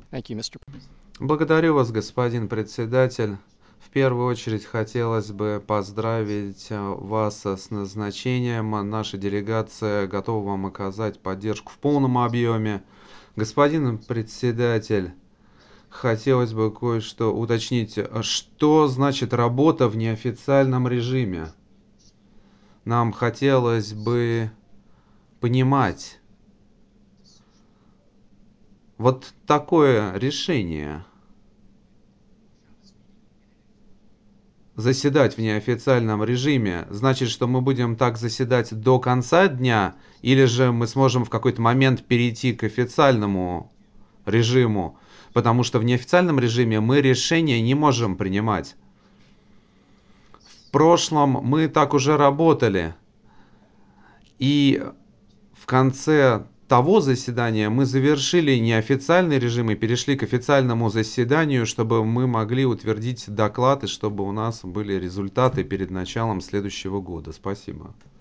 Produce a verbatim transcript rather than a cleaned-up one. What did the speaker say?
Thank you, мистер Благодарю вас, господин председатель. В первую очередь хотелось бы поздравить э, вас с назначением. Наша делегация готова вам оказать поддержку в полном объеме. Господин председатель, хотелось бы кое-что уточнить. Что значит работа в неофициальном режиме? Нам хотелось бы понимать вот такое решение. Заседать в неофициальном режиме, значит, что мы будем так заседать до конца дня, или же мы сможем в какой-то момент перейти к официальному режиму, потому что в неофициальном режиме мы решения не можем принимать. В прошлом мы так уже работали, и в конце того заседания мы завершили неофициальный режим и перешли к официальному заседанию, чтобы мы могли утвердить доклад и чтобы у нас были результаты перед началом следующего года. Спасибо.